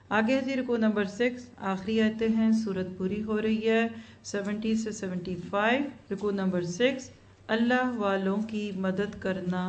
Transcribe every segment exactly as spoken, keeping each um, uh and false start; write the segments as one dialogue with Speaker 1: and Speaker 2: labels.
Speaker 1: آگے ہے جی رکوع نمبر سکس، آخری آیتیں ہیں، سورت پوری ہو رہی ہے سیونٹی سے سیونٹی فائیو۔ رکوع نمبر سکس، اللہ والوں کی مدد کرنا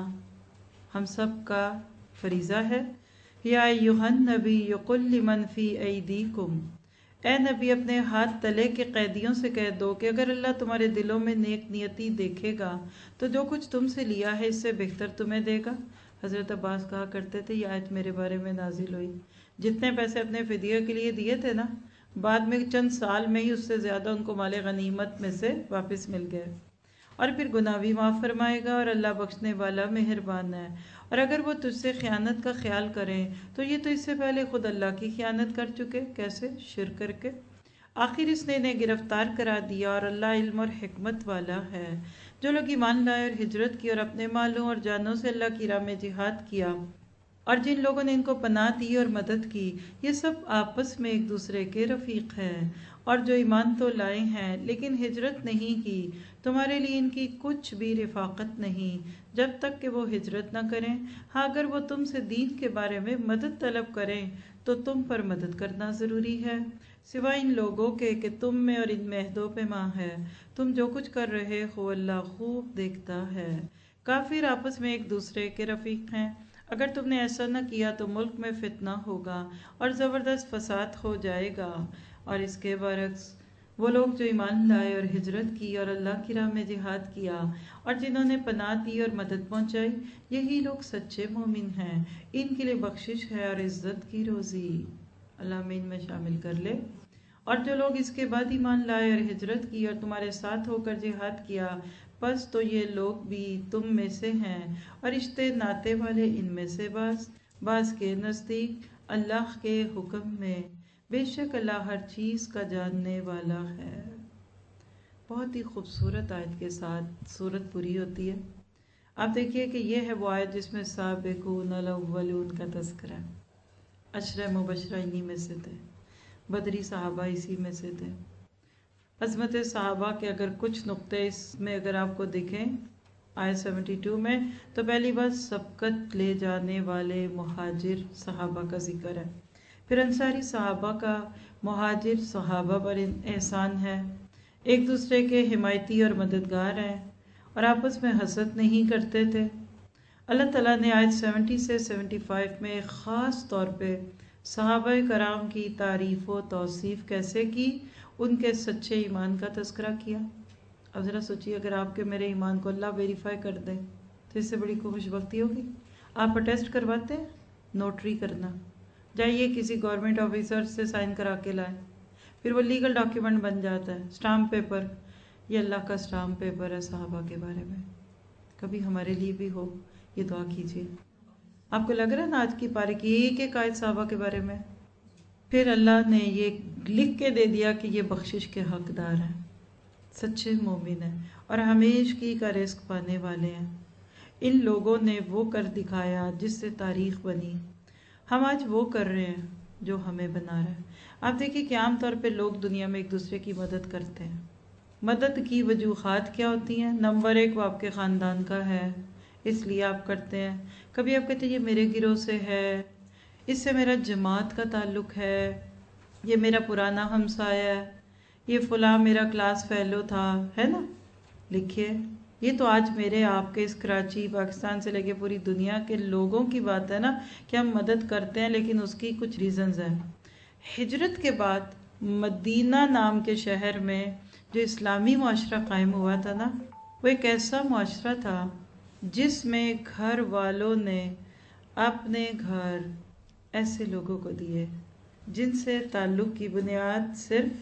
Speaker 1: ہم سب کا فریضہ ہے۔ یا ایھا النبی قل لمن فی ایدیکم، اے نبی اپنے ہاتھ تلے کے قیدیوں سے کہہ دو کہ اگر اللہ تمہارے دلوں میں نیک نیتی دیکھے گا تو جو کچھ تم سے لیا ہے اس سے بہتر تمہیں دے گا۔ حضرت عباس کہا کرتے تھے یہ آیت میرے بارے میں نازل ہوئی، جتنے پیسے اپنے فدیہ کے لیے دیے تھے نا، بعد میں چند سال میں ہی اس سے زیادہ ان کو مال غنیمت میں سے واپس مل گئے، اور پھر گناہ بھی معاف فرمائے گا، اور اللہ بخشنے والا مہربان ہے۔ اور اگر وہ تجھ سے خیانت کا خیال کریں تو یہ تو اس سے پہلے خود اللہ کی خیانت کر چکے، کیسے؟ شرک کر کے۔ آخر اس نے انہیں گرفتار کرا دیا، اور اللہ علم اور حکمت والا ہے۔ جو لوگ ایمان لائے اور ہجرت کی اور اپنے مالوں اور جانوں سے اللہ کی راہ میں جہاد کیا، اور جن لوگوں نے ان کو پناہ دی اور مدد کی، یہ سب آپس میں ایک دوسرے کے رفیق ہیں۔ اور جو ایمان تو لائے ہیں لیکن ہجرت نہیں کی، تمہارے لیے ان کی کچھ بھی رفاقت نہیں جب تک کہ وہ ہجرت نہ کریں۔ ہاں اگر وہ تم سے دین کے بارے میں مدد طلب کریں تو تم پر مدد کرنا ضروری ہے، سوائے ان لوگوں کے کہ تم میں اور ان میں عہد و پیمان ہے۔ تم جو کچھ کر رہے ہو اللہ خوب دیکھتا ہے۔ کافر آپس میں ایک دوسرے کے رفیق ہیں، اگر تم نے ایسا نہ کیا تو ملک میں فتنہ ہوگا اور زبردست فساد ہو جائے گا۔ اور اس کے برعکس وہ لوگ جو ایمان لائے اور ہجرت کی اور اللہ کی راہ میں جہاد کیا، اور جنہوں نے پناہ دی اور مدد پہنچائی، یہی لوگ سچے مومن ہیں، ان کے لیے بخشش ہے اور عزت کی روزی۔ اللہ میں ان میں شامل کر لے۔ اور جو لوگ اس کے بعد ایمان لائے اور ہجرت کی اور تمہارے ساتھ ہو کر جہاد کیا، پس تو یہ لوگ بھی تم میں سے ہیں، اور رشتے ناتے والے ان میں سے بعض بعض کے نزدیک اللہ کے حکم میں، بے شک اللہ ہر چیز کا جاننے والا ہے۔ بہت ہی خوبصورت آیت کے ساتھ سورت پوری ہوتی ہے۔ آپ دیکھیے کہ یہ ہے وہ آیت جس میں سابقون الاولون کا تذکرہ ہے۔ عشرہ مبشرہ انہی میں سے تھے، بدری صحابہ اسی میں سے تھے۔ عظمت صحابہ کے اگر کچھ نقطے اس میں اگر آپ کو دکھیں آیت سیونٹی ٹو میں، تو پہلی بات سبقت لے جانے والے مہاجر صحابہ کا ذکر ہے، پھر انصاری صحابہ کا مہاجر صحابہ پر احسان ہے، ایک دوسرے کے حمایتی اور مددگار ہیں، اور آپس میں حسد نہیں کرتے تھے۔ اللہ تعالیٰ نے آیت سیونٹی سے سیونٹی فائیو میں خاص طور پہ صحابہ کرام کی تعریف و توصیف کیسے کی؟ ان کے سچے ایمان کا تذکرہ کیا۔ اب ذرا سوچیے اگر آپ کے میرے ایمان کو اللہ ویریفائی کر دے تو اس سے بڑی کو خوش بختی ہوگی۔ آپ اٹیسٹ کرواتے ہیں، نوٹری کرنا، جائیے کسی گورنمنٹ آفیسر سے سائن کرا کے لائیں، پھر وہ لیگل ڈاکیومنٹ بن جاتا ہے، سٹامپ پیپر۔ یہ اللہ کا سٹامپ پیپر ہے صحابہ کے بارے میں، کبھی ہمارے لیے بھی ہو یہ دعا کیجیے۔ آپ کو لگ رہا ہے نا آج کی پارے کی ایک ایک آیت صحابہ کے بارے میں، پھر اللہ نے یہ لکھ کے دے دیا کہ یہ بخشش کے حقدار ہیں، سچے مومن ہیں، اور ہمیشگی کا رزق پانے والے ہیں۔ ان لوگوں نے وہ کر دکھایا جس سے تاریخ بنی، ہم آج وہ کر رہے ہیں جو ہمیں بنا رہا ہے۔ آپ دیکھیے کہ عام طور پہ لوگ دنیا میں ایک دوسرے کی مدد کرتے ہیں۔ مدد کی وجوہات کیا ہوتی ہیں؟ نمبر ایک، وہ آپ کے خاندان کا ہے اس لیے آپ کرتے ہیں۔ کبھی آپ کہتے ہیں یہ میرے گروہ سے ہے، اس سے میرا جماعت کا تعلق ہے، یہ میرا پرانا ہمسایہ ہے، یہ فلاں میرا کلاس فیلو تھا، ہے نا؟ لکھیے، یہ تو آج میرے آپ کے اس کراچی پاکستان سے لے کے پوری دنیا کے لوگوں کی بات ہے نا کہ ہم مدد کرتے ہیں، لیکن اس کی کچھ ریزنز ہیں۔ ہجرت کے بعد مدینہ نام کے شہر میں جو اسلامی معاشرہ قائم ہوا تھا نا، وہ ایک ایسا معاشرہ تھا جس میں گھر والوں نے اپنے گھر ایسے لوگوں کو دیے جن سے تعلق کی بنیاد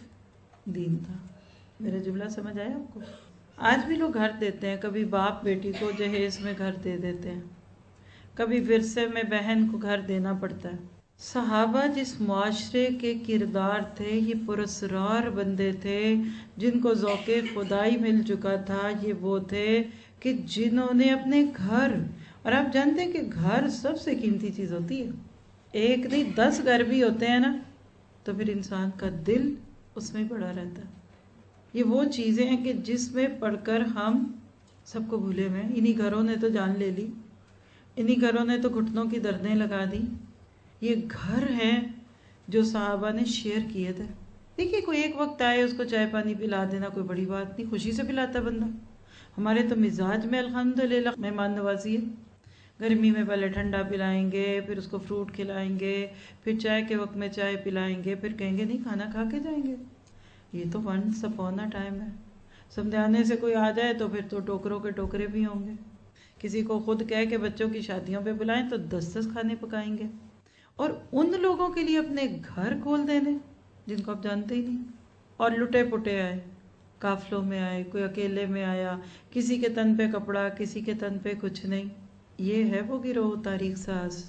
Speaker 1: صرف دین تھا۔ میرا جملہ سمجھ آیا آپ کو؟ آج بھی لوگ گھر دیتے ہیں، کبھی باپ بیٹی کو جہیز میں گھر دے دیتے ہیں، کبھی ورثے میں بہن کو گھر دینا پڑتا ہے۔ صحابہ جس معاشرے کے کردار تھے، یہ پراسرار بندے تھے جن کو ذوق خدائی مل چکا تھا۔ یہ وہ تھے کہ جنہوں نے اپنے گھر، اور آپ جانتے ہیں کہ گھر سب سے قیمتی چیز ہوتی ہے، ایک نہیں دس گھر بھی ہوتے ہیں نا تو پھر انسان کا دل اس میں پڑا رہتا ہے۔ یہ وہ چیزیں ہیں کہ جس میں پڑھ کر ہم سب کو بھولے ہوئے ہیں۔ انہی گھروں نے تو جان لے لی، انہی گھروں نے تو گھٹنوں کی دردیں لگا دی۔ یہ گھر ہیں جو صحابہ نے شیئر کیے تھے. دیکھیے کوئی ایک وقت آئے اس کو چائے پانی پلا دینا کوئی بڑی بات نہیں، خوشی سے پلاتا بندہ. ہمارے تو مزاج میں الحمدللہ مہمان نوازی ہے. گرمی میں پہلے ٹھنڈا پلائیں گے، پھر اس کو فروٹ کھلائیں گے، پھر چائے کے وقت میں چائے پلائیں گے، پھر کہیں گے نہیں کھانا کھا کے جائیں گے. یہ تو ونس اپون اے ٹائم ہے. سمجھانے سے کوئی آ جائے تو پھر تو ٹوکروں کے ٹوکرے بھی ہوں گے. کسی کو خود کہہ کے بچوں کی شادیوں پہ بلائیں تو دس دس کھانے پکائیں گے. اور ان لوگوں کے لیے اپنے گھر کھول دینے جن کو آپ جانتے ہی نہیں، اور لٹے پٹے آئے، قافلوں میں آئے، کوئی اکیلے میں آیا، کسی کے تن پہ کپڑا، کسی کے تن پہ کچھ نہیں. یہ ہے وہ گروہ تاریخ ساز.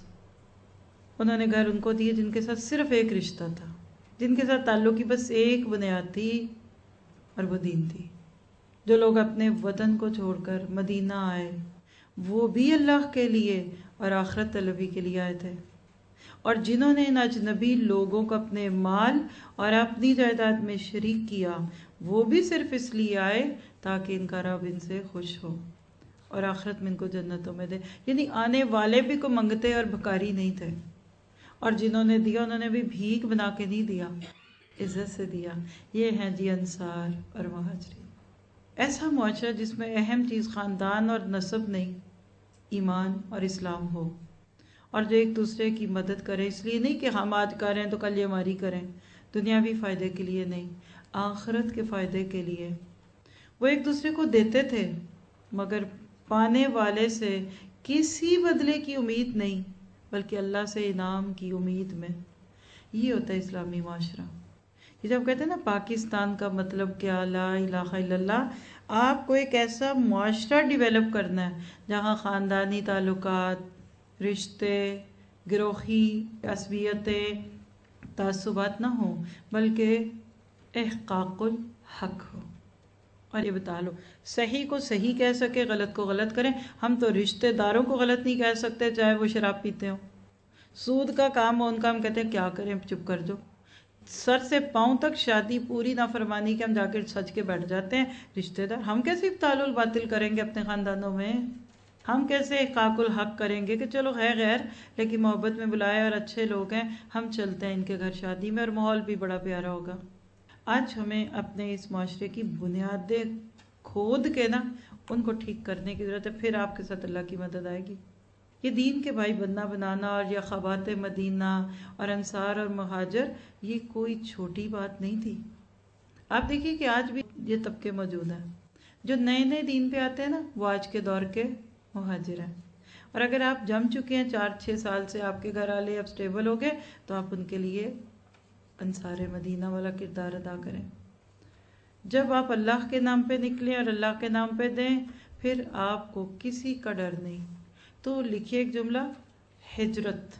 Speaker 1: انہوں نے گھر ان کو دیے جن کے ساتھ صرف ایک رشتہ تھا، جن کے ساتھ تعلق کی بس ایک بنیاد تھی اور وہ دین تھی. جو لوگ اپنے وطن کو چھوڑ کر مدینہ آئے وہ بھی اللہ کے لیے اور آخرت طلبی کے لیے آئے تھے، اور جنہوں نے ان اجنبی لوگوں کو اپنے مال اور اپنی جائیداد میں شریک کیا وہ بھی صرف اس لیے آئے تاکہ ان کا رب ان سے خوش ہو اور آخرت میں ان کو جنتوں میں دے. یعنی آنے والے بھی کو منگتے اور بھکاری نہیں تھے، اور جنہوں نے دیا انہوں نے بھی بھیک بنا کے نہیں دیا، عزت سے دیا. یہ ہیں جی انصار اور مہاجرین. ایسا معاشرہ جس میں اہم چیز خاندان اور نسب نہیں، ایمان اور اسلام ہو، اور جو ایک دوسرے کی مدد کرے. اس لیے نہیں کہ ہم آج کریں تو کل یہ ہماری کریں، دنیاوی فائدے کے لیے نہیں، آخرت کے فائدے کے لیے. وہ ایک دوسرے کو دیتے تھے مگر پانے والے سے کسی بدلے کی امید نہیں بلکہ اللہ سے انعام کی امید میں. یہ ہوتا ہے اسلامی معاشرہ. یہ جب کہتے ہیں نا پاکستان کا مطلب کیا، لا الہ الا اللہ، آپ کو ایک ایسا معاشرہ ڈیولپ کرنا ہے جہاں خاندانی تعلقات، رشتے، گروہی عصبیتیں، تعصبات نہ ہوں بلکہ احقاق الحق ہو. اور یہ بتا لو صحیح کو صحیح کہہ سکے، غلط کو غلط کریں. ہم تو رشتہ داروں کو غلط نہیں کہہ سکتے چاہے وہ شراب پیتے ہوں. سود کا کام ہو ان کا ہم کہتے ہیں کیا کریں چپ کر جو. سر سے پاؤں تک شادی پوری نافرمانی کے ہم جا کے سج کے بیٹھ جاتے ہیں. رشتہ دار ہم کیسے ابطال الباطل کریں گے اپنے خاندانوں میں؟ ہم کیسے احقاق الحق کریں گے کہ چلو ہے غیر لیکن محبت میں بلائے اور اچھے لوگ ہیں، ہم چلتے ہیں ان کے گھر شادی میں اور ماحول بھی بڑا پیارا ہوگا. آج ہمیں اپنے اس معاشرے کی بنیادیں کھود کے نا ان کو ٹھیک کرنے کی ضرورت ہے، پھر آپ کے ساتھ اللہ کی مدد آئے گی. یہ دین کے بھائی بننا بنانا اور یہ خوات مدینہ اور انصار اور مہاجر یہ کوئی چھوٹی بات نہیں تھی. آپ دیکھیے کہ آج بھی یہ طبقے موجود ہیں. جو نئے نئے دین پہ آتے ہیں نا وہ آج کے دور کے مہاجر ہیں، اور اگر آپ جم چکے ہیں چار چھ سال سے، آپ کے گھر والے اب سٹیبل ہو گئے تو آپ ان کے لیے انصار مدینہ والا کردار ادا کریں. جب آپ اللہ کے نام پہ نکلیں اور اللہ کے نام پہ دیں پھر آپ کو کسی کا ڈر نہیں. تو لکھیے ایک جملہ، ہجرت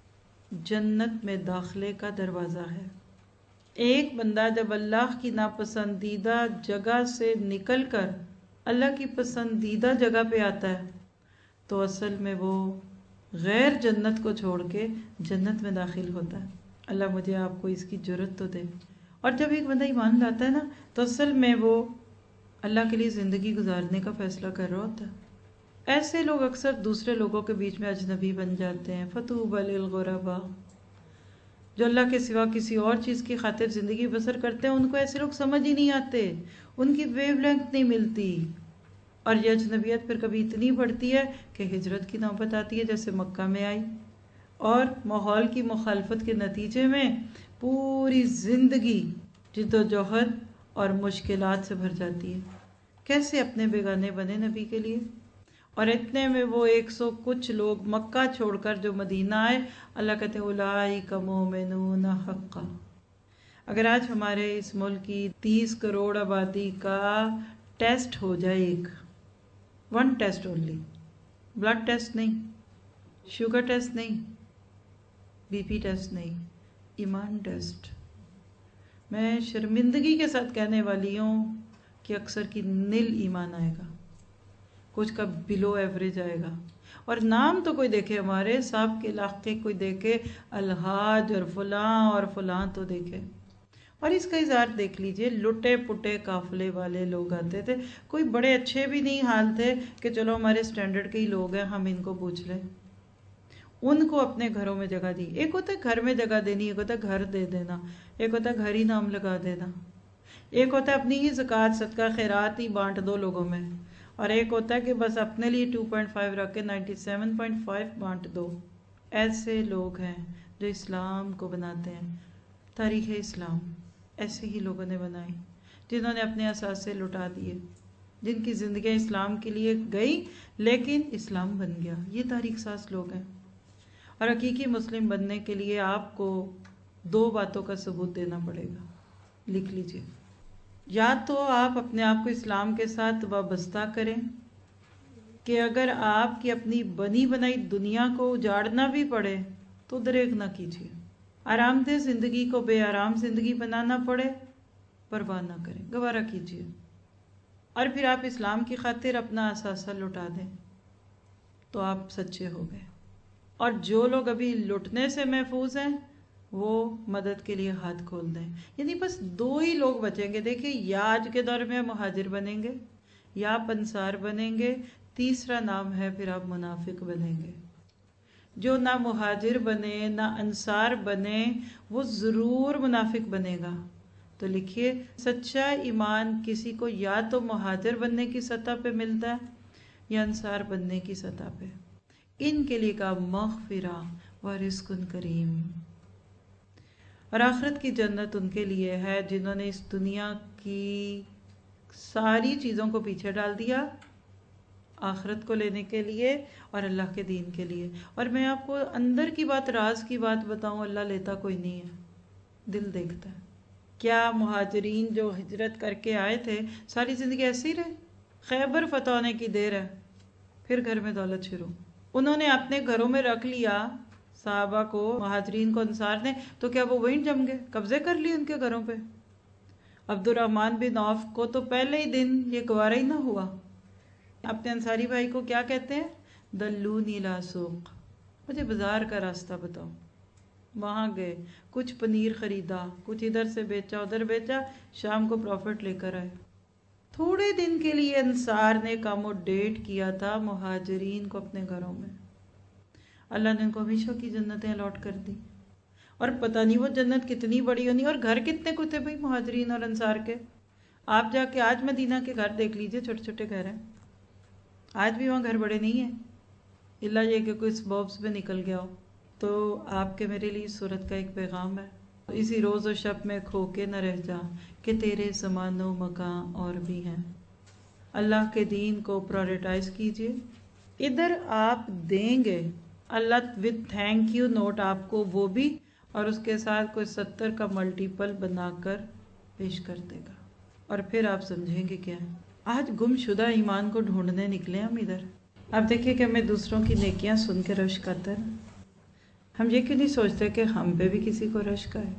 Speaker 1: جنت میں داخلے کا دروازہ ہے. ایک بندہ جب اللہ کی ناپسندیدہ جگہ سے نکل کر اللہ کی پسندیدہ جگہ پہ آتا ہے تو اصل میں وہ غیر جنت کو چھوڑ کے جنت میں داخل ہوتا ہے. اللہ مجھے آپ کو اس کی جرت تو دے. اور جب ایک بندہ ایمان لاتا ہے نا تو اصل میں وہ اللہ کے لیے زندگی گزارنے کا فیصلہ کر رہا ہوتا ہے. ایسے لوگ اکثر دوسرے لوگوں کے بیچ میں اجنبی بن جاتے ہیں. فطوبی للغرباء. جو اللہ کے سوا کسی اور چیز کی خاطر زندگی بسر کرتے ہیں ان کو ایسے لوگ سمجھ ہی نہیں آتے، ان کی ویو لینتھ نہیں ملتی. اور یہ اجنبیت پھر کبھی اتنی بڑھتی ہے کہ ہجرت کی نوبت آتی ہے جیسے مکہ میں آئی، اور ماحول کی مخالفت کے نتیجے میں پوری زندگی جد و جہد اور مشکلات سے بھر جاتی ہے. کیسے اپنے بیگانے بنے نبی کے لیے؟ اور اتنے میں وہ ایک سو کچھ لوگ مکہ چھوڑ کر جو مدینہ آئے، اللہ کہتے ہیں اولئک مومنون حقا. اگر آج ہمارے اس ملک کی تیس کروڑ آبادی کا ٹیسٹ ہو جائے، ایک one test only, blood test نہیں، شوگر ٹیسٹ نہیں، بی پی ٹیسٹ نہیں، ایمان ٹیسٹ. میں شرمندگی کے ساتھ کہنے والی ہوں کہ اکثر کی نیل ایمان آئے گا، کچھ کا بلو ایوریج آئے گا. اور نام تو کوئی دیکھے ہمارے صاحب کے علاقے، کوئی دیکھے الحاج اور فلاں اور فلاں تو دیکھے. اور اس کا اظہار دیکھ لیجئے، لٹے پٹے قافلے والے لوگ آتے تھے، کوئی بڑے اچھے بھی نہیں حال تھے کہ چلو ہمارے سٹینڈرڈ کے ہی لوگ ہیں ہم ان کو پوچھ لیں. ان کو اپنے گھروں میں جگہ دی. ایک ہوتا ہے گھر میں جگہ دینی، ایک ہوتا ہے گھر دے دینا، ایک ہوتا ہے گھر ہی نام لگا دینا، ایک ہوتا ہے اپنی ہی زکوٰۃ صدقہ خیرات ہی بانٹ دو لوگوں میں، اور ایک ہوتا ہے کہ بس اپنے لیے ٹو پوائنٹ فائیو رکھ کے نائنٹی سیون پوائنٹ فائیو بانٹ دو. ایسے لوگ ہیں جو اسلام کو بناتے ہیں. تاریخ اسلام ایسے ہی لوگوں نے بنائی جنہوں نے اپنے اثاثے لٹا دیے، جن کی زندگیاں اسلام کے لیے گئی لیکن اسلام بن گیا. یہ تاریخ ساز لوگ ہیں. اور حقیقی مسلم بننے کے لیے آپ کو دو باتوں کا ثبوت دینا پڑے گا. لکھ لیجئے. یا تو آپ اپنے آپ کو اسلام کے ساتھ وابستہ کریں کہ اگر آپ کی اپنی بنی بنائی دنیا کو اجاڑنا بھی پڑے تو دریغ نہ کیجیے. آرام دہ زندگی کو بے آرام زندگی بنانا پڑے پرواہ نہ کریں، گوارہ کیجیے. اور پھر آپ اسلام کی خاطر اپنا اثاثہ لٹا دیں تو آپ سچے ہو گئے. اور جو لوگ ابھی لٹنے سے محفوظ ہیں وہ مدد کے لیے ہاتھ کھول دیں. یعنی بس دو ہی لوگ بچیں گے. دیکھیں، یا آج کے دور میں مہاجر بنیں گے یا آپ انصار بنیں گے. تیسرا نام ہے پھر آپ منافق بنیں گے. جو نہ مہاجر بنے نہ انصار بنے وہ ضرور منافق بنے گا. تو لکھیے، سچا ایمان کسی کو یا تو مہاجر بننے کی سطح پہ ملتا ہے یا انصار بننے کی سطح پہ. ان کے لیے کا مغفرہ و رزق کریم. اور آخرت کی جنت ان کے لیے ہے جنہوں نے اس دنیا کی ساری چیزوں کو پیچھے ڈال دیا آخرت کو لینے کے لیے اور اللہ کے دین کے لیے. اور میں آپ کو اندر کی بات، راز کی بات بتاؤں، اللہ لیتا کوئی نہیں ہے، دل دیکھتا ہے. کیا مہاجرین جو ہجرت کر کے آئے تھے ساری زندگی ایسے ہی رہے؟ خیبر فتح ہونے کی دیر ہے پھر گھر میں دولت شروع. انہوں نے اپنے گھروں میں رکھ لیا صحابہ کو، مہاجرین کو، انصار نے، تو کیا وہ وہیں جم گئے؟ قبضے کر لیے ان کے گھروں پہ. عبد الرحمن بن عوف کو تو پہلے ہی دن یہ گوارا ہی نہ ہوا. اپنے انصاری بھائی کو کیا کہتے ہیں؟ دلونی الی سوق، مجھے بازار کا راستہ بتاؤ. وہاں گئے، کچھ پنیر خریدا، کچھ ادھر سے بیچا ادھر بیچا، شام کو پروفٹ لے کر آئے. تھوڑے دن کے لیے انصار نے اکاموڈیٹ کیا تھا مہاجرین کو اپنے گھروں میں. اللہ نے ان کو ہمیشہ کی جنتیں الاٹ کر دی. اور پتہ نہیں وہ جنت کتنی بڑی ہونی. اور گھر کتنے کو تھے بھائی مہاجرین اور انصار کے؟ آپ جا کے آج مدینہ کے گھر دیکھ لیجئے، چھوٹے چھوٹے گھر ہیں. آج بھی وہاں گھر بڑے نہیں ہیں، اللہ یہ کہ کوئی سبابس میں نکل گیا ہو. تو آپ کے میرے لیے صورت کا ایک پیغام ہے، اسی روز و شب میں کھو کے نہ رہ جا کہ تیرے زمان و مکان اور بھی ہیں. اللہ کے دین کو پرائورٹائز کیجئے. ادھر آپ دیں گے، Allah with thank you note آپ کو وہ بھی، اور اس کے ساتھ کوئی ستر کا ملٹیپل بنا کر پیش کر دے گا. اور پھر آپ سمجھیں گے کیا ہے. آج گم شدہ ایمان کو ڈھونڈنے نکلے ہم ادھر. آپ دیکھیے کہ ہمیں دوسروں کی نیکیاں سن کے رشک آتا ہے. ہم یہ کیوں نہیں سوچتے کہ ہم پہ بھی کسی کو رشک آئے.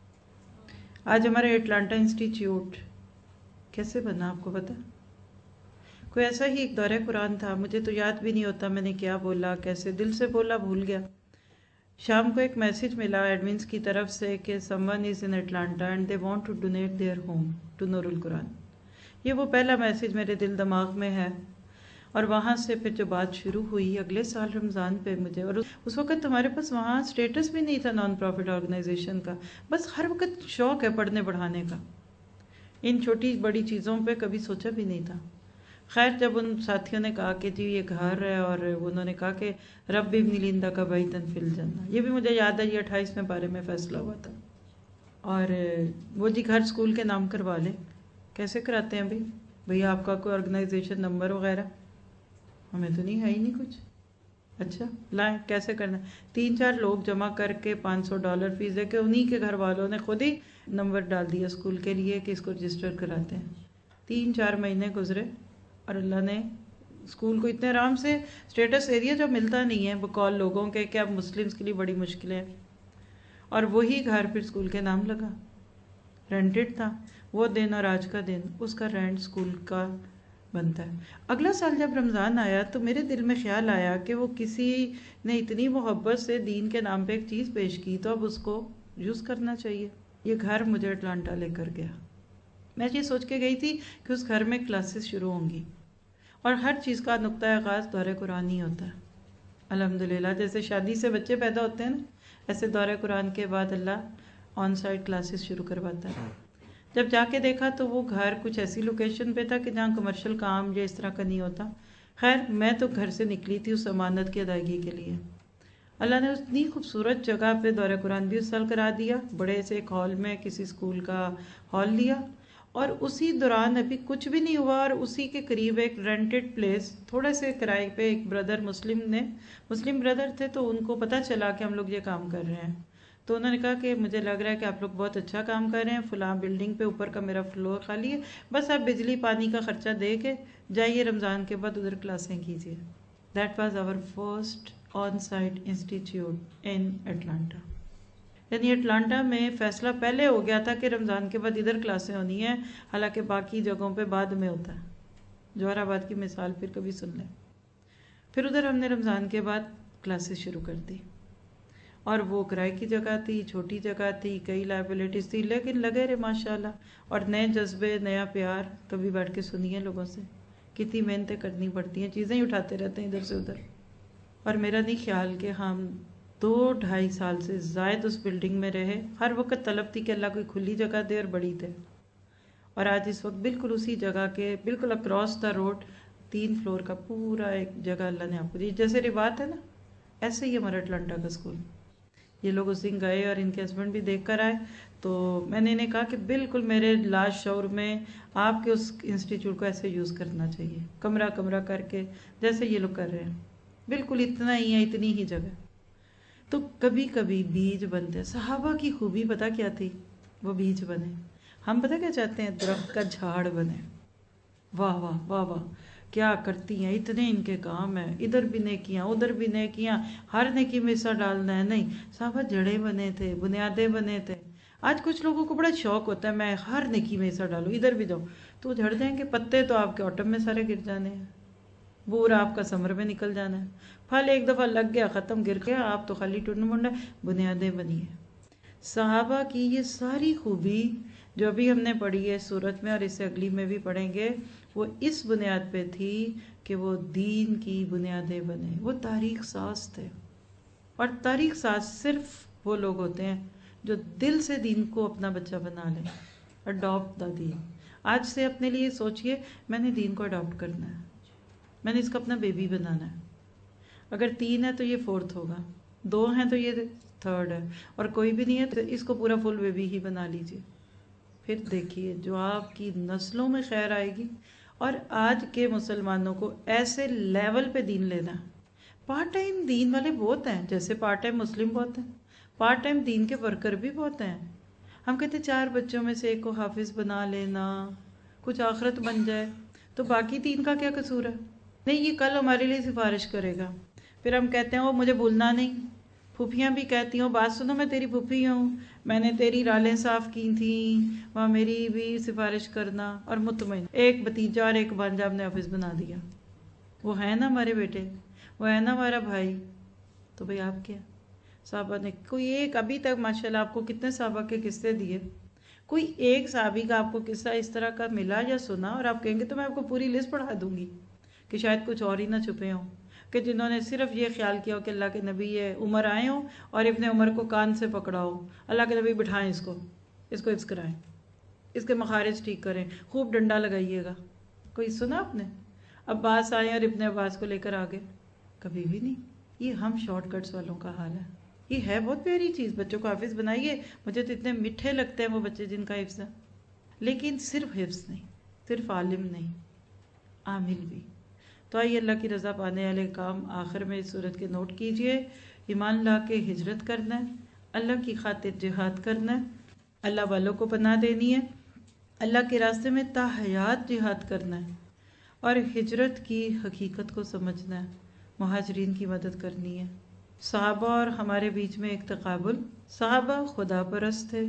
Speaker 1: آج ہمارا اٹلانٹا انسٹیٹیوٹ کیسے بنا آپ کو پتا؟ کوئی ایسا ہی ایک دورہ قرآن تھا، مجھے تو یاد بھی نہیں ہوتا میں نے کیا بولا، کیسے دل سے بولا، بھول گیا. شام کو ایک میسج ملا ایڈمنس کی طرف سے کہ someone is in Atlanta and they want to donate their home to نور القرآن. یہ وہ پہلا میسج میرے دل دماغ میں ہے. اور وہاں سے پھر جو بات شروع ہوئی اگلے سال رمضان پہ مجھے، اور اس وقت ہمارے پاس وہاں اسٹیٹس بھی نہیں تھا نان پروفٹ آرگنائزیشن کا، بس ہر وقت شوق ہے پڑھنے پڑھانے کا. ان چھوٹی بڑی چیزوں پہ کبھی سوچا بھی نہیں تھا. خیر جب ان ساتھیوں نے کہا کہ جی یہ گھر ہے، اور انہوں نے کہا کہ رب ابن لندہ کا بیتن فی الجنہ، یہ بھی مجھے یاد ہے، یہ اٹھائیسویں پارے میں فیصلہ ہوا تھا. اور وہ جی گھر اسکول کے نام کروا لیں. کیسے کراتے ہیں بھائی؟ بھئی آپ کا کوئی آرگنائزیشن نمبر وغیرہ؟ ہمیں تو نہیں ہے ہی نہیں کچھ. اچھا لائیں، کیسے کرنا؟ تین چار لوگ جمع کر کے پانچ سو ڈالر فیس دے کے انہی کے گھر والوں نے خود ہی نمبر ڈال دیا اسکول کے لیے کہ اس کو رجسٹر کراتے ہیں. تین چار مہینے گزرے اور اللہ نے اسکول کو اتنے آرام سے اسٹیٹس ایریا جو ملتا نہیں ہے بقول لوگوں کے کہ اب مسلمس کے لیے بڑی مشکلیں ہیں. اور وہی گھر پھر اسکول کے نام لگا، رینٹڈ تھا. وہ دن اور آج کا دن اس کا رینٹ اسکول کا بنتا ہے. اگلا سال جب رمضان آیا تو میرے دل میں خیال آیا کہ وہ کسی نے اتنی محبت سے دین کے نام پہ ایک چیز پیش کی تو اب اس کو یوز کرنا چاہیے. یہ گھر مجھے اٹلانٹا لے کر گیا. میں یہ سوچ کے گئی تھی کہ اس گھر میں کلاسز شروع ہوں گی اور ہر چیز کا نقطۂ آغاز دورہ قرآن ہی ہوتا ہے. الحمدللہ جیسے شادی سے بچے پیدا ہوتے ہیں نا، ایسے دورہ قرآن کے بعد اللہ آن سائٹ کلاسز شروع کرواتا ہے. جب جا کے دیکھا تو وہ گھر کچھ ایسی لوکیشن پہ تھا کہ جہاں کمرشل کام یا اس طرح کا نہیں ہوتا. خیر میں تو گھر سے نکلی تھی اس امانت کی ادائیگی کے لیے. اللہ نے اتنی خوبصورت جگہ پہ دورہ قرآن بھی اس سال کرا دیا، بڑے سے ایک ہال میں کسی اسکول کا ہال لیا، اور اسی دوران ابھی کچھ بھی نہیں ہوا، اور اسی کے قریب ایک رینٹڈ پلیس تھوڑے سے کرائے پہ ایک بردر مسلم نے مسلم بردر تھے، تو ان کو پتہ چلا کہ ہم لوگ یہ کام کر رہے ہیں. تو انہوں نے کہا کہ مجھے لگ رہا ہے کہ آپ لوگ بہت اچھا کام کر رہے ہیں، فلاں بلڈنگ پہ اوپر کا میرا فلور خالی ہے، بس آپ بجلی پانی کا خرچہ دے کے جائیے، رمضان کے بعد ادھر کلاسیں کیجیے. That was our first on site institute in Atlanta. یعنی اٹلانٹا میں فیصلہ پہلے ہو گیا تھا کہ رمضان کے بعد ادھر کلاسیں ہونی ہیں، حالانکہ باقی جگہوں پہ بعد میں ہوتا ہے. جوہر آباد کی مثال پھر کبھی سن لیں. پھر ادھر ہم نے رمضان کے بعد کلاسز شروع کر دی، اور وہ کرائے کی جگہ تھی، چھوٹی جگہ تھی، کئی لائبلٹیز تھی، لیکن لگے رہے ماشاءاللہ، اور نئے جذبے، نیا پیار. کبھی بیٹھ کے سنیے لوگوں سے کتنی محنتیں کرنی پڑتی ہیں، چیزیں ہی اٹھاتے رہتے ہیں ادھر سے ادھر. اور میرا نہیں خیال کہ ہم دو ڈھائی سال سے زائد اس بلڈنگ میں رہے. ہر وقت طلب تھی کہ اللہ کوئی کھلی جگہ دے اور بڑی دے. اور آج اس وقت بالکل اسی جگہ کے بالکل اکراس دا روڈ تین فلور کا پورا ایک جگہ اللہ نے آپ کو دی. جیسے روایت ہے نا، ایسے ہی ہمارا اٹلانٹا کا اسکول. یہ لوگ اس دن گئے اور ان کے ہسبینڈ بھی دیکھ کر آئے، تو میں نے انہیں کہا کہ بالکل میرے لاش شعور میں آپ کے اس انسٹیٹیوٹ کو ایسے یوز کرنا چاہیے، کمرہ کمرہ کر کے جیسے یہ لوگ کر رہے ہیں. بالکل اتنا ہی ہے، اتنی ہی جگہ. تو کبھی کبھی بیج بنتے. صحابہ کی خوبی پتہ کیا تھی؟ وہ بیج بنے. ہم پتہ کیا چاہتے ہیں؟ درخت کا جھاڑ بنے. واہ واہ واہ واہ کیا کرتی ہیں، اتنے ان کے کام ہیں، ادھر بھی نیکیاں ادھر بھی نیکیاں، ہر نیکی میں حصہ ڈالنا ہے. نہیں، صحابہ جڑیں بنے تھے، بنیادیں بنے تھے. آج کچھ لوگوں کو بڑا شوق ہوتا ہے میں ہر نیکی میں حصہ ڈالوں، ادھر بھی جاؤں، تو جھڑ جائیں گے. پتے تو آپ کے آٹم میں سارے گر جانے ہیں، بور آپ کا سمر میں نکل جانا ہے، پھل ایک دفعہ لگ گیا ختم، گر گیا، آپ تو خالی ٹنڈ منڈا. بنیادیں بنی ہیں. صحابہ کی یہ ساری خوبی جو ابھی ہم نے پڑھی ہے سورت میں، اور اس سے اگلی میں بھی پڑھیں گے، وہ اس بنیاد پہ تھی کہ وہ دین کی بنیادیں بنے. وہ تاریخ ساز تھے، اور تاریخ ساز صرف وہ لوگ ہوتے ہیں جو دل سے دین کو اپنا بچہ بنا لیں. اڈاپٹ دا دین. آج سے اپنے لیے سوچئے میں نے دین کو اڈاپٹ کرنا ہے، میں نے اس کو اپنا بیبی بنانا ہے. اگر تین ہے تو یہ فورتھ ہوگا، دو ہیں تو یہ تھرڈ ہے، اور کوئی بھی نہیں ہے تو اس کو پورا فل بیبی ہی بنا لیجئے. پھر دیکھیے جو آپ کی نسلوں میں خیر آئے گی. اور آج کے مسلمانوں کو ایسے لیول پہ دین لینا. پارٹ ٹائم دین والے بہت ہیں، جیسے پارٹ ٹائم مسلم بہت ہیں، پارٹ ٹائم دین کے ورکر بھی بہت ہیں. ہم کہتے ہیں چار بچوں میں سے ایک کو حافظ بنا لینا، کچھ آخرت بن جائے، تو باقی تین کا کیا قصور ہے؟ نہیں، یہ کل ہمارے لیے سفارش کرے گا. پھر ہم کہتے ہیں وہ مجھے بھولنا نہیں. پھوپھیاں بھی کہتی ہوں بات سنو، میں تیری پھوپھی ہوں، میں نے تیری رالیں صاف کی تھیں، وہاں میری بھی سفارش کرنا. اور مطمئن ایک بتیجا اور ایک بھانجا ہم نے حافظ بنا دیا. وہ ہے نا ہمارے بیٹے، وہ ہے نا ہمارا بھائی. تو بھئی آپ کیا؟ صحابہ نے کوئی ایک ابھی تک ماشاءاللہ آپ کو کتنے صحابہ کے قصے دیے، کوئی ایک صحابی کا آپ کو قصہ اس طرح کا ملا یا سنا اور آپ کہیں گے تو میں آپ کو پوری لسٹ پڑھا دوں گی کہ شاید کچھ اور ہی نہ چھپے ہوں، کہ جنہوں نے صرف یہ خیال کیا ہو کہ اللہ کے نبی یہ عمر آئے ہوں اور ابن عمر کو کان سے پکڑا ہو، اللہ کے نبی بٹھائیں اس کو اس کو حفظ کرائیں، اس کے مخارج ٹھیک کریں، خوب ڈنڈا لگائیے گا. کوئی سنا آپ نے؟ عباس آئے اور ابن عباس کو لے کر آگے؟ کبھی بھی نہیں. یہ ہم شارٹ کٹس والوں کا حال ہے. یہ ہے بہت پیاری چیز، بچوں کو حافظ بنائیے. مجھے تو اتنے میٹھے لگتے ہیں وہ بچے جن کا حفظ ہے. لیکن صرف حفظ نہیں، صرف عالم نہیں، عامل بھی. تو آئیے اللہ کی رضا پانے والے کام آخر میں اس صورت کے نوٹ کیجئے. ایمان لا کے ہجرت کرنا ہے، اللہ کی خاطر جہاد کرنا ہے، اللہ والوں کو پناہ دینی ہے، اللہ کے راستے میں تا حیات جہاد کرنا ہے، اور ہجرت کی حقیقت کو سمجھنا ہے، مہاجرین کی مدد کرنی ہے. صحابہ اور ہمارے بیچ میں ایک تقابل. صحابہ خدا پرست تھے،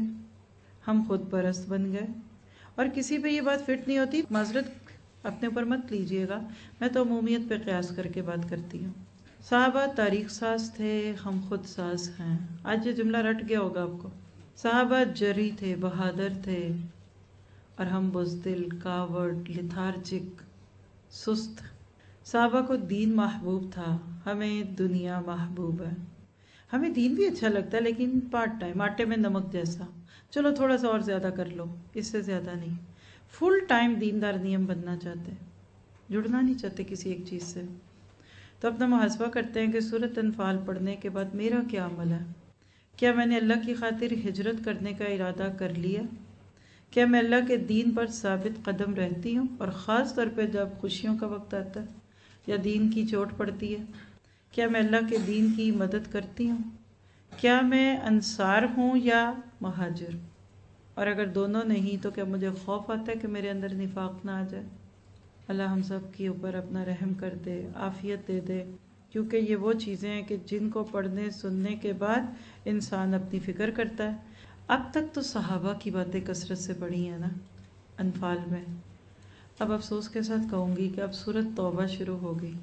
Speaker 1: ہم خود پرست بن گئے. اور کسی پہ یہ بات فٹ نہیں ہوتی، معذرت اپنے اوپر مت لیجئے گا، میں تو عمومیت پہ قیاس کر کے بات کرتی ہوں. صحابہ تاریخ ساز تھے، ہم خود ساز ہیں. آج یہ جملہ رٹ گیا ہوگا آپ کو. صحابہ جری تھے، بہادر تھے، اور ہم بزدل، کاوڑ، لتھارجک، سست. صحابہ کو دین محبوب تھا، ہمیں دنیا محبوب ہے۔ ہمیں دین بھی اچھا لگتا ہے لیکن پارٹ ٹائم، آٹے میں نمک جیسا، چلو تھوڑا سا اور زیادہ کر لو، اس سے زیادہ نہیں۔ فل ٹائم دیندار نہیں ہم بننا چاہتے، جڑنا نہیں چاہتے کسی ایک چیز سے۔ تو اپنا محاسبہ کرتے ہیں کہ سورۃ انفال پڑھنے کے بعد میرا کیا عمل ہے؟ کیا میں نے اللہ کی خاطر ہجرت کرنے کا ارادہ کر لیا؟ کیا میں اللہ کے دین پر ثابت قدم رہتی ہوں؟ اور خاص طور پہ جب خوشیوں کا وقت آتا ہے یا دین کی چوٹ پڑتی ہے، کیا میں اللہ کے دین کی مدد کرتی ہوں؟ کیا میں انصار ہوں یا مہاجر؟ اور اگر دونوں نہیں تو کیا مجھے خوف آتا ہے کہ میرے اندر نفاق نہ آ جائے؟ اللہ ہم سب کے اوپر اپنا رحم کر دے، عافیت دے دے، کیونکہ یہ وہ چیزیں ہیں کہ جن کو پڑھنے سننے کے بعد انسان اپنی فکر کرتا ہے۔ اب تک تو صحابہ کی باتیں کثرت سے پڑھی ہیں نا انفال میں، اب افسوس کے ساتھ کہوں گی کہ اب سورۃ توبہ شروع ہو گئی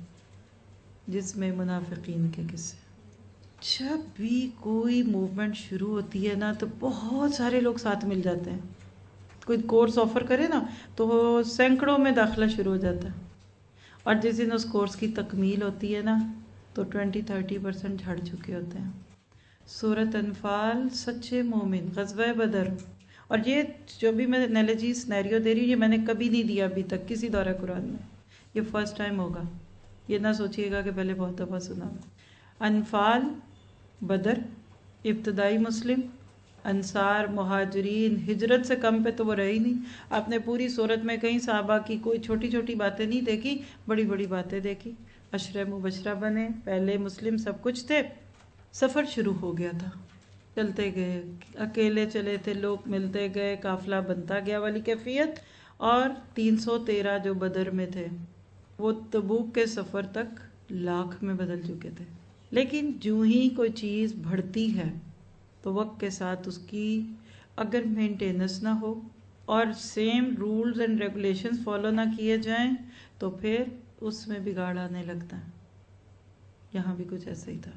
Speaker 1: جس میں منافقین کے قصے۔ جب بھی کوئی موومنٹ شروع ہوتی ہے نا تو بہت سارے لوگ ساتھ مل جاتے ہیں، کوئی کورس آفر کرے نا تو وہ سینکڑوں میں داخلہ شروع ہو جاتا ہے، اور جس دن اس کورس کی تکمیل ہوتی ہے نا تو ٹوینٹی تھرٹی پرسنٹ جھڑ چکے ہوتے ہیں۔ سورۃ انفال سچے مومن، غزوہ بدر، اور یہ جو بھی میں انالوجی سنیریو دے رہی ہوں یہ میں نے کبھی نہیں دیا ابھی تک کسی دورہ قرآن میں، یہ فرسٹ ٹائم ہوگا، یہ نہ سوچیے گا کہ پہلے بہت دفعہ سنا۔ انفال، بدر، ابتدائی مسلم، انصار، مہاجرین، ہجرت سے کم پہ تو وہ رہی نہیں۔ آپ نے پوری صورت میں کہیں صحابہ کی کوئی چھوٹی چھوٹی باتیں نہیں دیکھی، بڑی بڑی باتیں دیکھی۔ عشرہ مبشرہ بنے، پہلے مسلم سب کچھ تھے، سفر شروع ہو گیا تھا، چلتے گئے، اکیلے چلے تھے، لوگ ملتے گئے، قافلہ بنتا گیا والی کیفیت، اور تین سو تیرہ جو بدر میں تھے وہ تبوک کے سفر تک لاکھ میں بدل چکے تھے۔ لیکن جو ہی کوئی چیز بڑھتی ہے تو وقت کے ساتھ اس کی اگر مینٹیننس نہ ہو اور same rules and regulations follow نہ کیے جائیں تو پھر اس میں بگاڑ آنے لگتا ہے۔ یہاں بھی کچھ ایسا ہی تھا،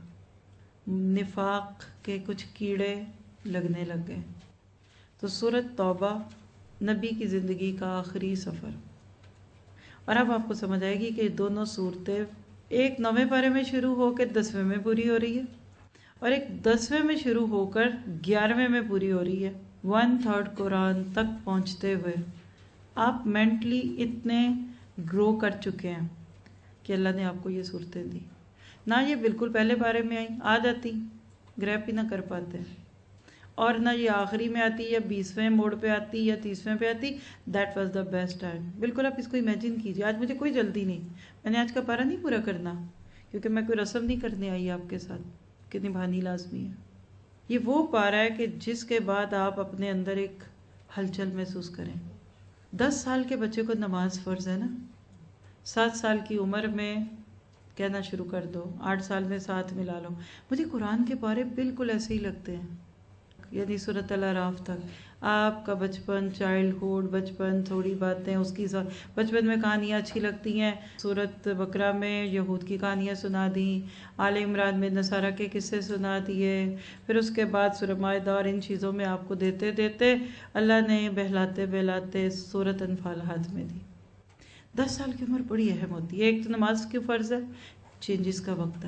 Speaker 1: نفاق کے کچھ کیڑے لگنے لگ گئے۔ تو سورۃ توبہ نبی کی زندگی کا آخری سفر، اور اب آپ کو سمجھ آئے گی کہ دونوں صورتیں ایک نویں پارے میں شروع ہو کے دسویں میں پوری ہو رہی ہے، اور ایک دسویں میں شروع ہو کر گیارہویں میں پوری ہو رہی ہے۔ ون تھرڈ قرآن تک پہنچتے ہوئے آپ مینٹلی اتنے گرو کر چکے ہیں کہ اللہ نے آپ کو یہ صورتیں دی۔ نہ یہ بالکل پہلے پارے میں آئی، آ جاتی، گریپ ہی نہ کر پاتے، اور نہ یہ آخری میں آتی یا بیسویں موڑ پہ آتی یا تیسویں پہ آتی۔ That was the best time. بالکل آپ اس کو امیجن کیجئے، آج مجھے کوئی جلدی نہیں، میں نے آج کا پارا نہیں پورا کرنا کیونکہ میں کوئی رسم نہیں کرنے آئی آپ کے ساتھ کہ نبھانی لازمی ہے۔ یہ وہ پارا ہے کہ جس کے بعد آپ اپنے اندر ایک ہلچل محسوس کریں۔ دس سال کے بچے کو نماز فرض ہے نا، سات سال کی عمر میں کہنا شروع کر دو، آٹھ سال میں ساتھ ملا لو۔ مجھے قرآن کے پارے بالکل ایسے ہی لگتے ہیں، یعنی سورۃ الاعراف تک آپ کا بچپن، چائلڈ ہوڈ، بچپن، تھوڑی باتیں اس کی ساتھ بچپن میں کہانیاں اچھی لگتی ہیں، سورۃ بقرہ میں یہود کی کہانیاں سنا دیں، آل عمران میں نصارہ کے قصے سنا دیے، پھر اس کے بعد سورۃ مائدہ، اور ان چیزوں میں آپ کو دیتے دیتے اللہ نے بہلاتے بہلاتے سورۃ انفال ہاتھ میں دی۔ دس سال کی عمر بڑی اہم ہوتی ہے، ایک تو نماز کی فرض ہے، چینجز کا وقت ہے،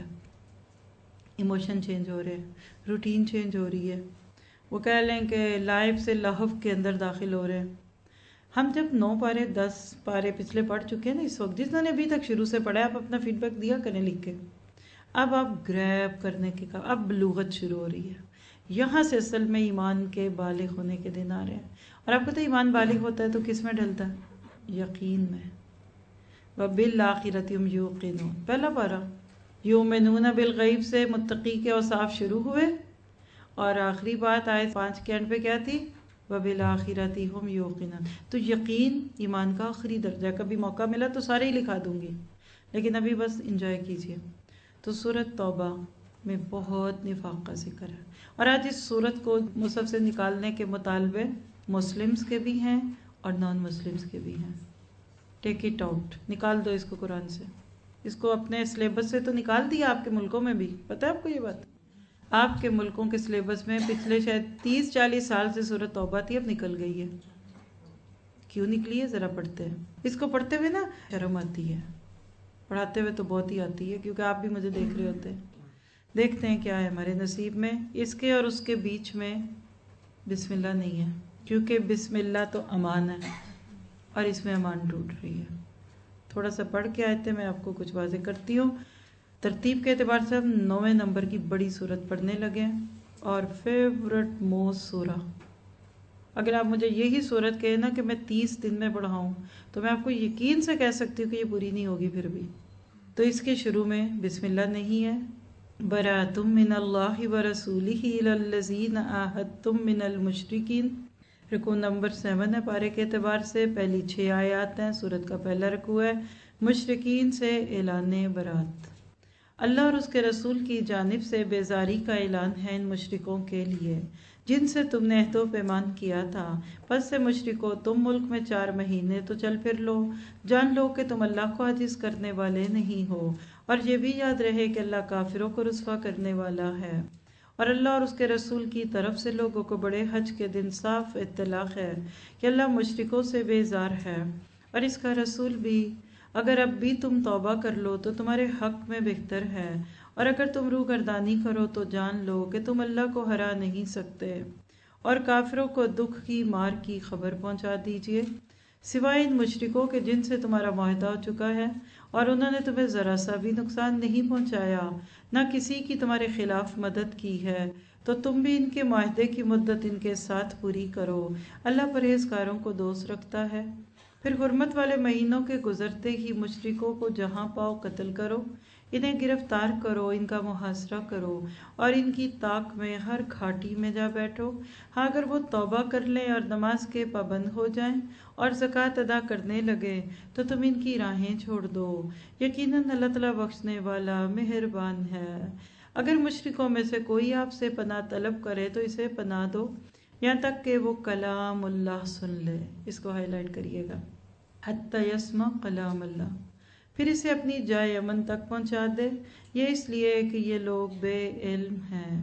Speaker 1: ایموشن چینج ہو رہے ہیں، روٹین چینج ہو رہی ہے، وہ کہہ لیں کہ لائف سے لہو کے اندر داخل ہو رہے ہیں۔ ہم جب نو پارے دس پارے پچھلے پڑھ چکے ہیں نا اس وقت، جس نے ابھی تک شروع سے پڑھا ہے آپ اپنا فیڈ بیک دیا کریں لکھ کے، اب آپ گریب کرنے کے کا اب بلوغت شروع ہو رہی ہے، یہاں سے اصل میں ایمان کے بالغ ہونے کے دن آ رہے ہیں۔ اور آپ کو تو ایمان بالغ ہوتا ہے تو کس میں ڈلتا ہے؟ یقین میں۔ وَبِالْآخِرَةِ هُمْ يُوقِنُونَ، پہلا پارا یؤمنون بالغیب سے متقی کے اوصاف شروع ہوئے، اور آخری بات آیت پانچ کے اینڈ پہ کیا تھی؟ وَبِالْآخِرَةِ هُمْ يُوقِنُونَ۔ تو یقین ایمان کا آخری درجہ، کبھی موقع ملا تو سارے ہی لکھا دوں گی لیکن ابھی بس انجوائے کیجئے۔ تو سورۃ توبہ میں بہت نفاق کا ذکر ہے، اور آج اس سورت کو مصحف سے نکالنے کے مطالبے مسلمز کے بھی ہیں اور نان مسلمز کے بھی ہیں۔ ٹیک اٹ آؤٹ، نکال دو اس کو قرآن سے، اس کو اپنے سلیبس سے تو نکال دیا، آپ کے ملکوں میں بھی پتہ ہے آپ کو یہ بات، آپ کے ملکوں کے سلیبس میں پچھلے شاید تیس چالیس سال سے سورۃ توبہ تھی، اب نکل گئی ہے۔ کیوں نکلی ہے ذرا پڑھتے ہیں، اس کو پڑھتے ہوئے نا شرم آتی ہے، پڑھاتے ہوئے تو بہت ہی آتی ہے کیونکہ آپ بھی مجھے دیکھ رہے ہوتے ہیں. دیکھتے ہیں کیا ہے ہمارے نصیب میں. اس کے اور اس کے بیچ میں بسم اللہ نہیں ہے کیونکہ بسم اللہ تو امان ہے اور اس میں امان ٹوٹ رہی ہے. تھوڑا سا پڑھ کے آئے تھے میں آپ کو کچھ واضح کرتی ہوں. ترتیب کے اعتبار سے ہم نویں نمبر کی بڑی صورت پڑھنے لگے ہیں اور فیورٹ موسٹ سورہ. اگر آپ مجھے یہی صورت کہیں نا کہ میں تیس دن میں پڑھاؤں تو میں آپ کو یقین سے کہہ سکتی ہوں کہ یہ پوری نہیں ہوگی پھر بھی. تو اس کے شروع میں بسم اللہ نہیں ہے. براءۃ من اللہ ورسولہ الی الذین عاہدتم من المشرکین. رکوع نمبر سیون ہے پارے کے اعتبار سے. پہلی چھ آیات ہیں. سورت کا پہلا رکوع ہے. مشرکین سے اعلان برات. اللہ اور اس کے رسول کی جانب سے بیزاری کا اعلان ہے ان مشرکوں کے لیے جن سے تم نے عہد و پیمان کیا تھا. پس سے مشرکو تم ملک میں چار مہینے تو چل پھر لو. جان لو کہ تم اللہ کو عاجز کرنے والے نہیں ہو اور یہ بھی یاد رہے کہ اللہ کافروں کو رسوا کرنے والا ہے. اور اللہ اور اس کے رسول کی طرف سے لوگوں کو بڑے حج کے دن صاف اطلاع ہے کہ اللہ مشرکوں سے بیزار ہے اور اس کا رسول بھی. اگر اب بھی تم توبہ کر لو تو تمہارے حق میں بہتر ہے اور اگر تم روح گردانی کرو تو جان لو کہ تم اللہ کو ہرا نہیں سکتے. اور کافروں کو دکھ کی مار کی خبر پہنچا دیجئے سوائے ان مشرکوں کے جن سے تمہارا معاہدہ ہو چکا ہے اور انہوں نے تمہیں ذرا سا بھی نقصان نہیں پہنچایا نہ کسی کی تمہارے خلاف مدد کی ہے. تو تم بھی ان کے معاہدے کی مدت ان کے ساتھ پوری کرو. اللہ پرہیزگاروں کو دوست رکھتا ہے. پھر حرمت والے مہینوں کے گزرتے ہی مشرکوں کو جہاں پاؤ قتل کرو. انہیں گرفتار کرو. ان کا محاصرہ کرو اور ان کی طاق میں ہر گھاٹی میں جا بیٹھو. ہاں اگر وہ توبہ کر لیں اور نماز کے پابند ہو جائیں اور زکوٰۃ ادا کرنے لگے تو تم ان کی راہیں چھوڑ دو. یقیناً اللہ تعالیٰ بخشنے والا مہربان ہے. اگر مشرکوں میں سے کوئی آپ سے پناہ طلب کرے تو اسے پناہ دو یہاں تک کہ وہ کلام اللہ سن لے. اس کو ہائی لائٹ کریے گا. حتی یسمع کلام اللہ. پھر اسے اپنی جائے امن تک پہنچا دے. یہ اس لیے کہ یہ لوگ بے علم ہیں.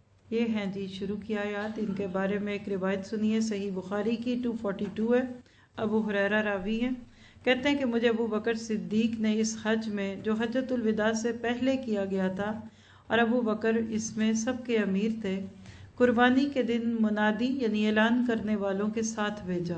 Speaker 1: یہ ہیں جی شروع کی آیات. ان کے بارے میں ایک روایت سنیے. صحیح بخاری کی دو سو بارہ ہے. ابو ہریرہ راوی ہیں. کہتے ہیں کہ مجھے ابو بکر صدیق نے اس حج میں جو حجۃ الوداع سے پہلے کیا گیا تھا اور ابو بکر اس میں سب کے امیر تھے قربانی کے دن منادی یعنی اعلان کرنے والوں کے ساتھ بھیجا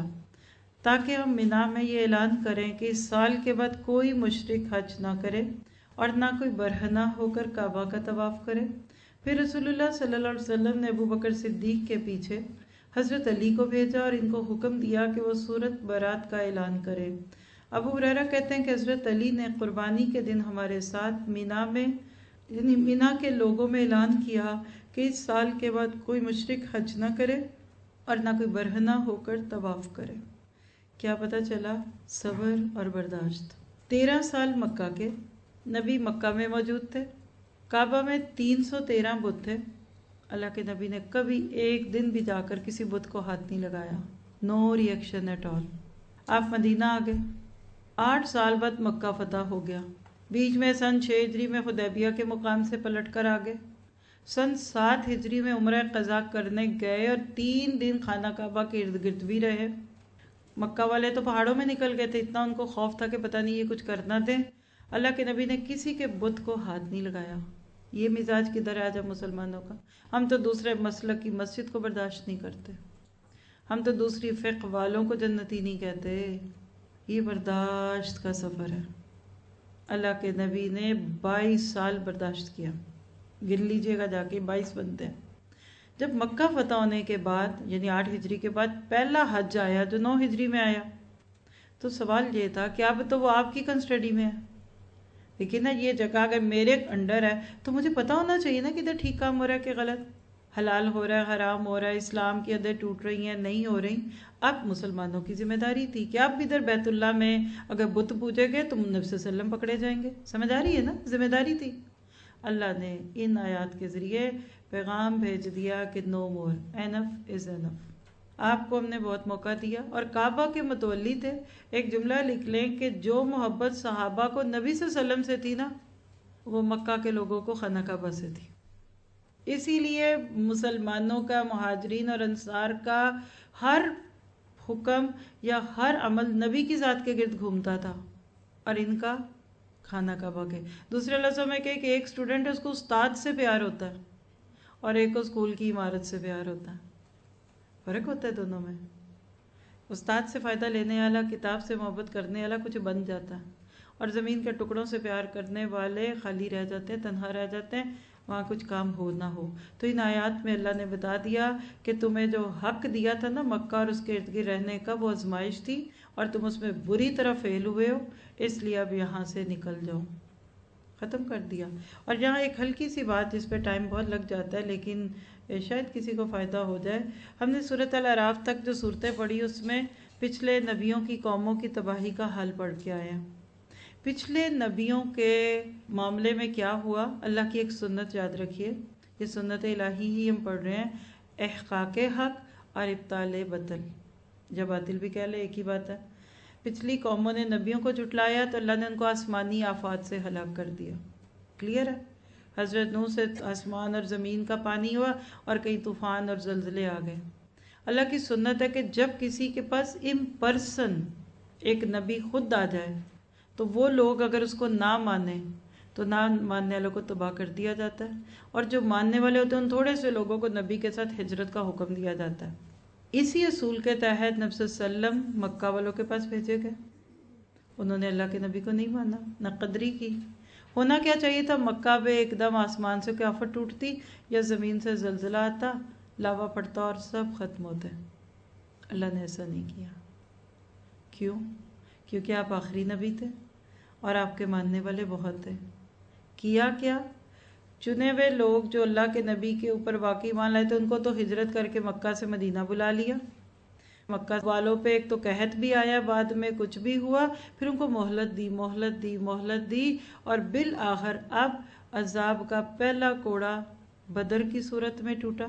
Speaker 1: تاکہ ہم مینا میں یہ اعلان کریں کہ اس سال کے بعد کوئی مشرک حج نہ کرے اور نہ کوئی برہنہ ہو کر کعبہ کا طواف کرے. پھر رسول اللہ صلی اللہ علیہ وسلم نے ابو بکر صدیق کے پیچھے حضرت علی کو بھیجا اور ان کو حکم دیا کہ وہ سورت برات کا اعلان کرے. ابو ہریرہ کہتے ہیں کہ حضرت علی نے قربانی کے دن ہمارے ساتھ مینا میں یعنی مینا کے لوگوں میں اعلان کیا کہ اس سال کے بعد کوئی مشرک حج نہ کرے اور نہ کوئی برہنہ ہو کر طواف کرے. کیا پتہ چلا؟ صبر اور برداشت. تیرہ سال مکہ کے نبی مکہ میں موجود تھے. کعبہ میں تین سو تیرہ بت تھے. اللہ کے نبی نے کبھی ایک دن بھی جا کر کسی بت کو ہاتھ نہیں لگایا. No reaction at all. آپ مدینہ آ گئے. آٹھ سال بعد مکہ فتح ہو گیا. بیچ میں سن چھ ہجری میں حدیبیہ کے مقام سے پلٹ کر آگے. سن سات ہجری میں عمرہ قضا کرنے گئے اور تین دن خانہ کعبہ کے ارد گرد بھی رہے. مکہ والے تو پہاڑوں میں نکل گئے تھے. اتنا ان کو خوف تھا کہ پتہ نہیں یہ کچھ کرنا دیں. اللہ کے نبی نے کسی کے بت کو ہاتھ نہیں لگایا. یہ مزاج کدھر ہے آج ہم مسلمانوں کا؟ ہم تو دوسرے مسلک کی مسجد کو برداشت نہیں کرتے. ہم تو دوسری فقہ والوں کو جنتی نہیں کہتے. یہ برداشت کا سفر ہے. اللہ کے نبی نے بائیس سال برداشت کیا. گن لیجئے گا جا کے بائیس بنتے ہیں. جب مکہ فتح ہونے کے بعد یعنی آٹھ ہجری کے بعد پہلا حج آیا جو نو ہجری میں آیا تو سوال یہ تھا کہ اب تو وہ آپ کی کنسٹڈی میں ہے. لیکن نا یہ جگہ اگر میرے انڈر ہے تو مجھے پتا ہونا چاہیے نا کہ ادھر ٹھیک کام ہو رہا ہے کہ غلط, حلال ہو رہا ہے حرام ہو رہا ہے, اسلام کی حدیں ٹوٹ رہی ہیں نہیں ہو رہی. اب مسلمانوں کی ذمہ داری تھی کہ اب ادھر بیت اللہ میں اگر بت پوجے گئے تو نبی صلی اللہ علیہ وسلم پکڑے جائیں گے. سمجھ آ رہی ہے نا؟ ذمہ داری تھی. اللہ نے ان آیات کے ذریعے پیغام بھیج دیا کہ نو مور, اینف از اینف. آپ کو ہم نے بہت موقع دیا. اور کعبہ کے متولی تھے. ایک جملہ لکھ لیں کہ جو محبت صحابہ کو نبی صلی اللہ علیہ وسلم سے تھی نا وہ مکہ کے لوگوں کو خانہ کعبہ سے تھی. اسی لیے مسلمانوں کا, مہاجرین اور انصار کا ہر حکم یا ہر عمل نبی کی ذات کے گرد گھومتا تھا اور ان کا خانہ کعبہ کے. دوسرے لفظوں میں کہ ایک اسٹوڈنٹ ہے اس کو استاد سے پیار ہوتا ہے اور ایک کو اسکول کی عمارت سے پیار ہوتا ہے. فرق ہوتا ہے دونوں میں. استاد سے فائدہ لینے والا، کتاب سے محبت کرنے والا کچھ بن جاتا ہے، اور زمین کے ٹکڑوں سے پیار کرنے والے خالی رہ جاتے ہیں، تنہا رہ جاتے ہیں، وہاں کچھ کام ہو نہ ہو. تو ان آیات میں اللہ نے بتا دیا کہ تمہیں جو حق دیا تھا نا مکہ اور اس کے ارد گرد رہنے کا، وہ آزمائش تھی اور تم اس میں بری طرح فیل ہوئے ہو، اس لیے اب یہاں سے نکل جاؤ. ختم کر دیا. اور یہاں ایک ہلکی سی بات جس پہ ٹائم بہت لگ جاتا ہے لیکن شاید کسی کو فائدہ ہو جائے. ہم نے سورۃ الاعراف تک جو صورتیں پڑھی اس میں پچھلے نبیوں کی قوموں کی تباہی کا حال پڑھ کے آئے ہیں. پچھلے نبیوں کے معاملے میں کیا ہوا، اللہ کی ایک سنت یاد رکھیے، یہ سنت الہی ہی ہم پڑھ رہے ہیں، احقاق حق اور ابطال باطل. جب باطل بھی کہہ لے ایک ہی بات ہے. پچھلی قوموں نے نبیوں کو جھٹلایا تو اللہ نے ان کو آسمانی آفات سے ہلاک کر دیا. کلیئر ہے؟ حضرت نوح سے آسمان اور زمین کا پانی ہوا اور کئی طوفان اور زلزلے آ گئے. اللہ کی سنت ہے کہ جب کسی کے پاس ان پرسن ایک نبی خود آ جائے تو وہ لوگ اگر اس کو نہ مانیں تو نہ ماننے والوں کو تباہ کر دیا جاتا ہے، اور جو ماننے والے ہوتے ہیں ان تھوڑے سے لوگوں کو نبی کے ساتھ ہجرت کا حکم دیا جاتا ہے. اسی اصول کے تحت نبی صلی اللہ علیہ وسلم مکہ والوں کے پاس بھیجے گئے. انہوں نے اللہ کے نبی کو نہیں مانا، نہ قدری کی. ہونا کیا چاہیے تھا، مکہ پہ ایک دم آسمان سے کوئی آفت ٹوٹتی یا زمین سے زلزلہ آتا، لاوا پڑتا اور سب ختم ہوتے. اللہ نے ایسا نہیں کیا. کیوں؟ کیونکہ آپ آخری نبی تھے اور آپ کے ماننے والے بہت تھے. کیا کیا؟ چنے ہوئے لوگ جو اللہ کے نبی کے اوپر واقعی مان لائے تھے ان کو تو ہجرت کر کے مکہ سے مدینہ بلا لیا. مکہ والوں پہ ایک تو قحط بھی آیا، بعد میں کچھ بھی ہوا، پھر ان کو مہلت دی مہلت دی مہلت دی اور بالآخر اب عذاب کا پہلا کوڑا بدر کی صورت میں ٹوٹا،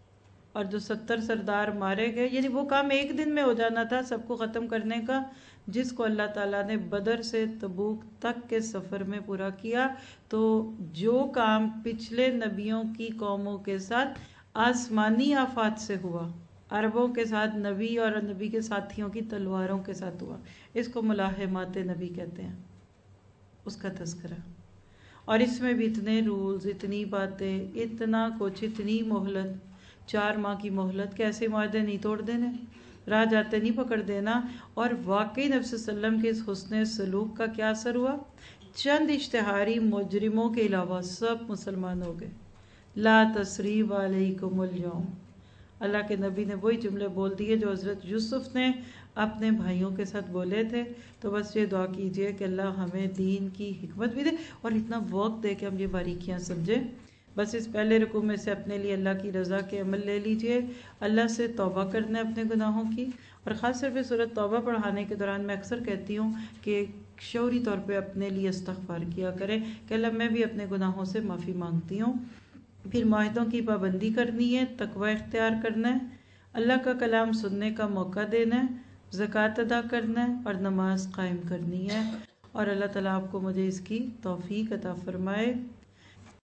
Speaker 1: اور جو ستر سردار مارے گئے. یعنی وہ کام ایک دن میں ہو جانا تھا سب کو ختم کرنے کا، جس کو اللہ تعالیٰ نے بدر سے تبوک تک کے سفر میں پورا کیا. تو جو کام پچھلے نبیوں کی قوموں کے ساتھ آسمانی آفات سے ہوا، عربوں کے ساتھ نبی اور نبی کے ساتھیوں کی تلواروں کے ساتھ ہوا، اس کو ملاحمات نبی کہتے ہیں، اس کا تذکرہ. اور اس میں بھی اتنے رولز، اتنی باتیں، اتنا کچھ، اتنی مہلت، چار ماہ کی مہلت. کیسے معاہدے نہیں توڑ دینے، راہ جاتے نہیں پکڑ دینا. اور واقعی نبی صلی اللہ علیہ وسلم کے اس حسن سلوک کا کیا اثر ہوا، چند اشتہاری مجرموں کے علاوہ سب مسلمان ہو گئے. لا تثریب علیکم اليوم. اللہ کے نبی نے وہی جملے بول دیے جو حضرت یوسف نے اپنے بھائیوں کے ساتھ بولے تھے. تو بس یہ دعا کیجئے کہ اللہ ہمیں دین کی حکمت بھی دے اور اتنا وقت دے کہ ہم یہ باریکیاں سمجھیں. بس اس پہلے رکوع میں سے اپنے لیے اللہ کی رضا کے عمل لے لیجئے، اللہ سے توبہ کرنا ہے اپنے گناہوں کی. اور خاص طور پہ سورۃ توبہ پڑھانے کے دوران میں اکثر کہتی ہوں کہ شعوری طور پہ اپنے لیے استغفار کیا کریں کہ اللہ میں بھی اپنے گناہوں سے معافی مانگتی ہوں. پھر معاہدوں کی پابندی کرنی ہے، تقوی اختیار کرنا ہے، اللہ کا کلام سننے کا موقع دینا ہے، زکوٰۃ ادا کرنا ہے اور نماز قائم کرنی ہے. اور اللہ تعالیٰ آپ کو مجھے اس کی توفیق عطا فرمائے.